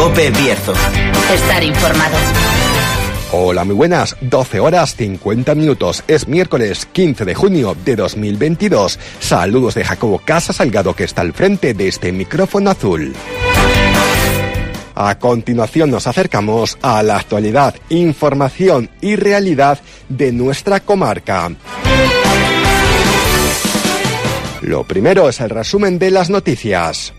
COPE Bierzo. Estar informado. Hola, muy buenas, 12:50. Es miércoles 15 de junio de 2022. Saludos de Jacobo Casa Salgado, que está al frente de este micrófono azul. A continuación nos acercamos a la actualidad, información y realidad de nuestra comarca. Lo primero es el resumen de las noticias.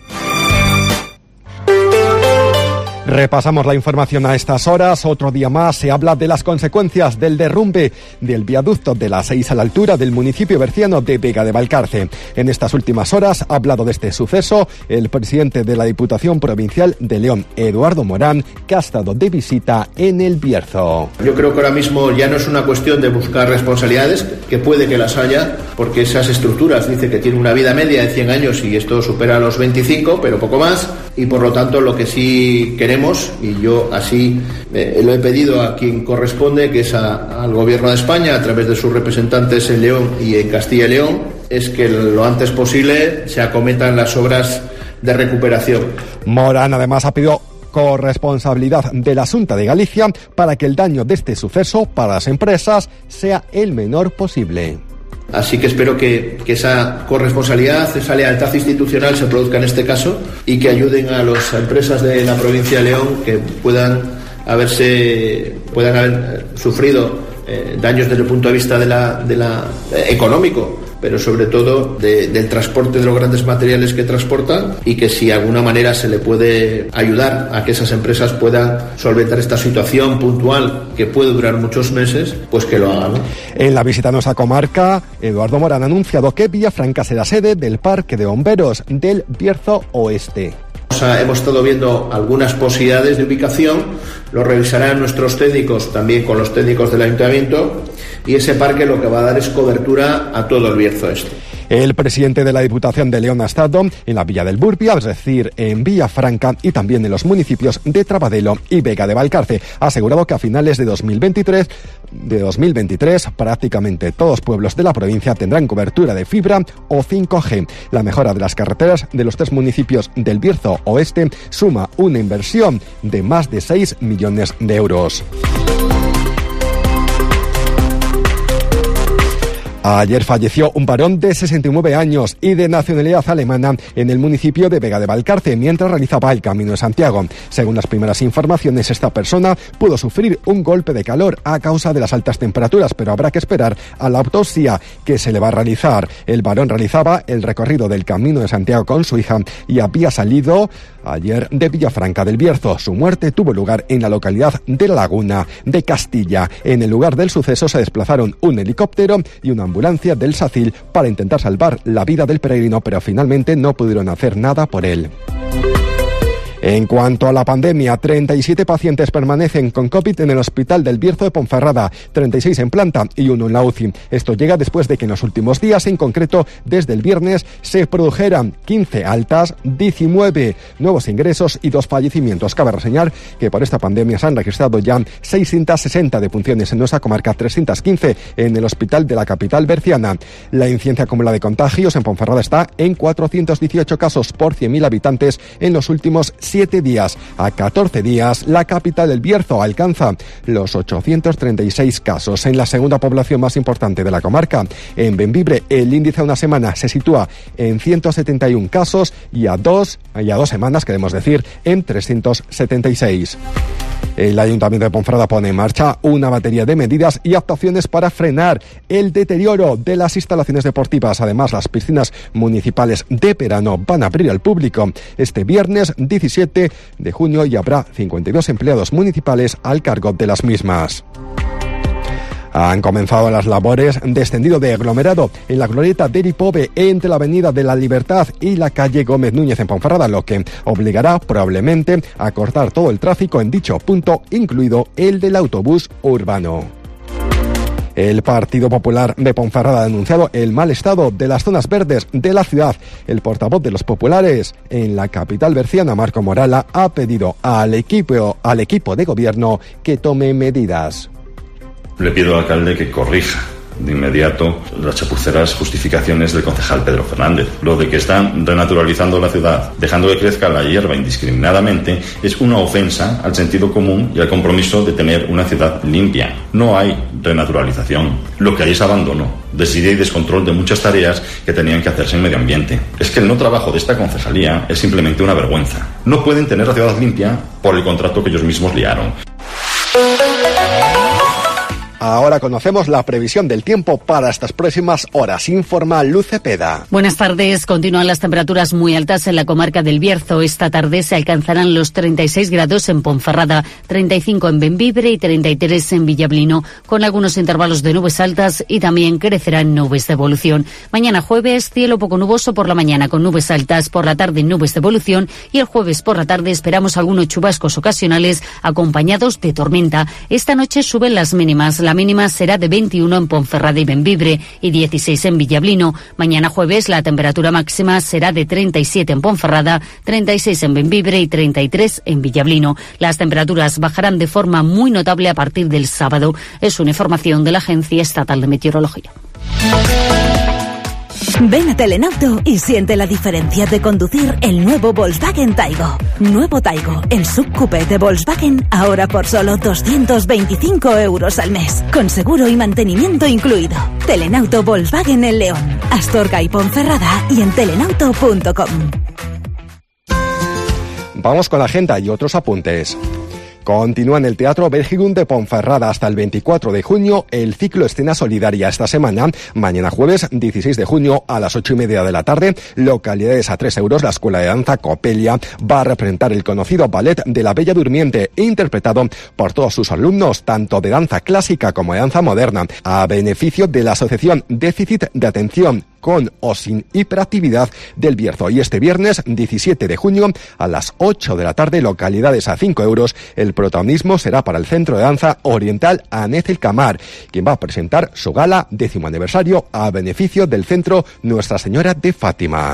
Repasamos la información a estas horas. Otro día más se habla de las consecuencias del derrumbe del viaducto de la 6 a la altura del municipio berciano de Vega de Valcarce. En estas últimas horas ha hablado de este suceso el presidente de la Diputación Provincial de León, Eduardo Morán, que ha estado de visita en el Bierzo. Yo creo que ahora mismo ya no es una cuestión de buscar responsabilidades, que puede que las haya, porque esas estructuras dice que tienen una vida media de 100 años y esto supera los 25, pero poco más, y por lo tanto lo que sí queremos, y yo así lo he pedido a quien corresponde, que es al Gobierno de España a través de sus representantes en León y en Castilla y León, es que lo antes posible se acometan las obras de recuperación. Morán además ha pedido corresponsabilidad de la Xunta de Galicia para que el daño de este suceso para las empresas sea el menor posible. Así que espero que esa corresponsabilidad, esa lealtad institucional se produzca en este caso y que ayuden a las empresas de la provincia de León que puedan haber sufrido daños desde el punto de vista de la económico, pero sobre todo del transporte de los grandes materiales que transportan, y que si de alguna manera se le puede ayudar a que esas empresas puedan solventar esta situación puntual que puede durar muchos meses, pues que lo hagan, ¿no? En la visita a nuestra comarca, Eduardo Morán ha anunciado que Villafranca será sede del Parque de Bomberos del Bierzo Oeste. Hemos estado viendo algunas posibilidades de ubicación, lo revisarán nuestros técnicos también con los técnicos del ayuntamiento, y ese parque lo que va a dar es cobertura a todo el Bierzo Este. El presidente de la Diputación de León ha estado en la Villa del Burbia, es decir, en Villafranca, y también en los municipios de Trabadelo y Vega de Valcarce. Ha asegurado que a finales de 2023 prácticamente todos los pueblos de la provincia tendrán cobertura de fibra o 5G. La mejora de las carreteras de los 3 municipios del Bierzo Oeste suma una inversión de más de 6 millones de euros. Ayer falleció un varón de 69 años y de nacionalidad alemana en el municipio de Vega de Valcarce mientras realizaba el Camino de Santiago. Según las primeras informaciones, esta persona pudo sufrir un golpe de calor a causa de las altas temperaturas, pero habrá que esperar a la autopsia que se le va a realizar. El varón realizaba el recorrido del Camino de Santiago con su hija y había salido ayer de Villafranca del Bierzo. Su muerte tuvo lugar en la localidad de La Laguna de Castilla. En el lugar del suceso se desplazaron un helicóptero y una ambulancia del SACIL para intentar salvar la vida del peregrino, pero finalmente no pudieron hacer nada por él. En cuanto a la pandemia, 37 pacientes permanecen con COVID en el Hospital del Bierzo de Ponferrada, 36 en planta y 1 en la UCI. Esto llega después de que en los últimos días, en concreto desde el viernes, se produjeran 15 altas, 19 nuevos ingresos y 2 fallecimientos. Cabe reseñar que por esta pandemia se han registrado ya 660 defunciones en nuestra comarca, 315 en el hospital de la capital berciana. La incidencia acumulada de contagios en Ponferrada está en 418 casos por 100.000 habitantes en los últimos 7 días. A 14 días, la capital del Bierzo alcanza los 836 casos. En la segunda población más importante de la comarca, en Bembibre, el índice a una semana se sitúa en 171 casos y a dos semanas, queremos decir, en 376. El Ayuntamiento de Ponferrada pone en marcha una batería de medidas y actuaciones para frenar el deterioro de las instalaciones deportivas. Además, las piscinas municipales de verano van a abrir al público este viernes 17 de junio y habrá 52 empleados municipales al cargo de las mismas. Han comenzado las labores de extendido de aglomerado en la glorieta de Eripove entre la Avenida de la Libertad y la calle Gómez Núñez en Ponferrada, lo que obligará probablemente a cortar todo el tráfico en dicho punto, incluido el del autobús urbano. El Partido Popular de Ponferrada ha denunciado el mal estado de las zonas verdes de la ciudad. El portavoz de los populares en la capital berciana, Marco Morala, ha pedido al equipo de gobierno que tome medidas. Le pido al alcalde que corrija de inmediato las chapuceras justificaciones del concejal Pedro Fernández. Lo de que están renaturalizando la ciudad, dejando que crezca la hierba indiscriminadamente, es una ofensa al sentido común y al compromiso de tener una ciudad limpia. No hay renaturalización. Lo que hay es abandono, desidia y descontrol de muchas tareas que tenían que hacerse en medio ambiente. Es que el no trabajo de esta concejalía es simplemente una vergüenza. No pueden tener la ciudad limpia por el contrato que ellos mismos liaron. Ahora conocemos la previsión del tiempo para estas próximas horas. Informa Luz Cepeda. Buenas tardes. Continúan las temperaturas muy altas en la comarca del Bierzo. Esta tarde se alcanzarán los 36 grados en Ponferrada, 35 en Bembibre y 33 en Villablino, con algunos intervalos de nubes altas y también crecerán nubes de evolución. Mañana jueves, cielo poco nuboso por la mañana con nubes altas, por la tarde nubes de evolución y el jueves por la tarde esperamos algunos chubascos ocasionales acompañados de tormenta. Esta noche suben las mínimas. La mínima será de 21 en Ponferrada y Bembibre y 16 en Villablino. Mañana jueves la temperatura máxima será de 37 en Ponferrada, 36 en Bembibre y 33 en Villablino. Las temperaturas bajarán de forma muy notable a partir del sábado. Es una información de la Agencia Estatal de Meteorología. Ven a Telenauto y siente la diferencia de conducir el nuevo Volkswagen Taigo. Nuevo Taigo, el subcoupé de Volkswagen, ahora por solo 225 € al mes, con seguro y mantenimiento incluido. Telenauto Volkswagen en León, Astorga y Ponferrada y en telenauto.com. Vamos con la agenda y otros apuntes. Continúa en el Teatro Belgium de Ponferrada hasta el 24 de junio el ciclo Escena Solidaria. Esta semana, mañana jueves 16 de junio a las 8:30 de la tarde, localidades a 3 euros, la Escuela de Danza Copelia va a representar el conocido ballet de La Bella Durmiente, interpretado por todos sus alumnos, tanto de danza clásica como de danza moderna, a beneficio de la Asociación Déficit de Atención con o sin hiperactividad del Bierzo. Y este viernes 17 de junio a las 8 de la tarde, localidades a 5 euros, el protagonismo será para el Centro de Danza Oriental Anez El Camar, quien va a presentar su gala 10º aniversario a beneficio del Centro Nuestra Señora de Fátima.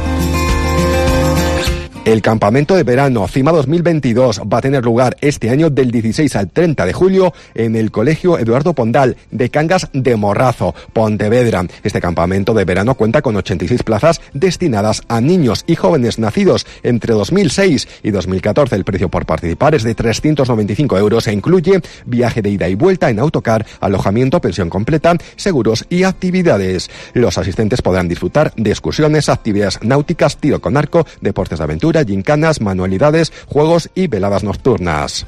El campamento de verano CIMA 2022 va a tener lugar este año del 16 al 30 de julio en el Colegio Eduardo Pondal de Cangas de Morrazo, Pontevedra. Este campamento de verano cuenta con 86 plazas destinadas a niños y jóvenes nacidos entre 2006 y 2014. El precio por participar es de 395 € e incluye viaje de ida y vuelta en autocar, alojamiento, pensión completa, seguros y actividades. Los asistentes podrán disfrutar de excursiones, actividades náuticas, tiro con arco, deportes de aventura, gincanas, manualidades, juegos y veladas nocturnas.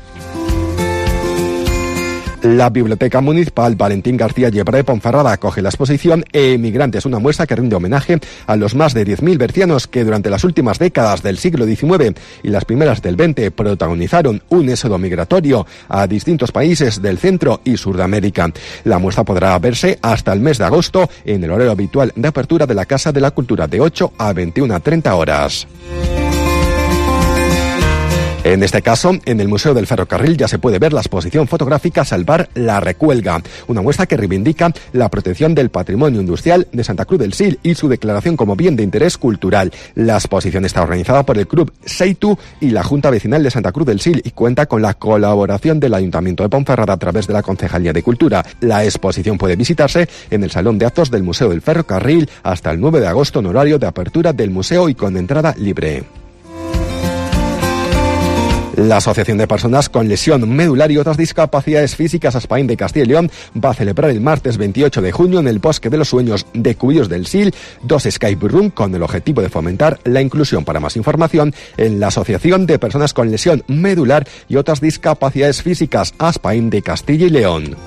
La Biblioteca Municipal Valentín García Llebre de Ponferrada acoge la exposición Emigrantes, una muestra que rinde homenaje a los más de 10.000 bercianos que durante las últimas décadas del siglo XIX y las primeras del XX protagonizaron un éxodo migratorio a distintos países del Centro y Sur de América. La muestra podrá verse hasta el mes de agosto en el horario habitual de apertura de la Casa de la Cultura de 8 a 21:30 horas. En este caso, en el Museo del Ferrocarril ya se puede ver la exposición fotográfica Salvar la Recuelga, una muestra que reivindica la protección del patrimonio industrial de Santa Cruz del Sil y su declaración como bien de interés cultural. La exposición está organizada por el Club Seitu y la Junta Vecinal de Santa Cruz del Sil y cuenta con la colaboración del Ayuntamiento de Ponferrada a través de la Concejalía de Cultura. La exposición puede visitarse en el Salón de Actos del Museo del Ferrocarril hasta el 9 de agosto en horario de apertura del museo y con entrada libre. La Asociación de Personas con Lesión Medular y otras discapacidades físicas ASPAIN de Castilla y León va a celebrar el martes 28 de junio en el Bosque de los Sueños de Cubillos del Sil 2 Escape Room con el objetivo de fomentar la inclusión. Para más información, en la Asociación de Personas con Lesión Medular y otras discapacidades físicas ASPAIN de Castilla y León.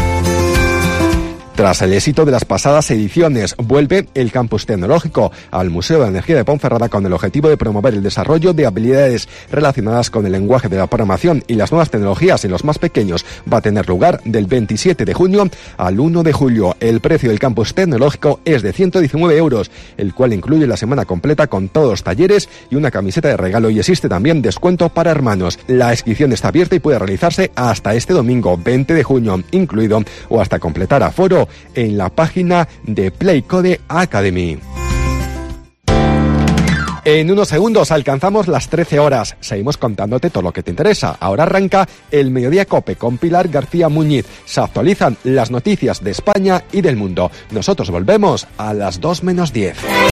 Tras el éxito de las pasadas ediciones, vuelve el Campus Tecnológico al Museo de Energía de Ponferrada con el objetivo de promover el desarrollo de habilidades relacionadas con el lenguaje de la programación y las nuevas tecnologías en los más pequeños. Va a tener lugar del 27 de junio al 1 de julio. El precio del Campus Tecnológico es de 119 €, el cual incluye la semana completa con todos los talleres y una camiseta de regalo, y existe también descuento para hermanos. La inscripción está abierta y puede realizarse hasta este domingo 20 de junio incluido o hasta completar aforo en la página de Playcode Academy. En unos segundos alcanzamos las 13 horas. Seguimos contándote todo lo que te interesa. Ahora arranca el Mediodía COPE con Pilar García Muñiz. Se actualizan las noticias de España y del mundo. Nosotros volvemos a las 2 menos 10.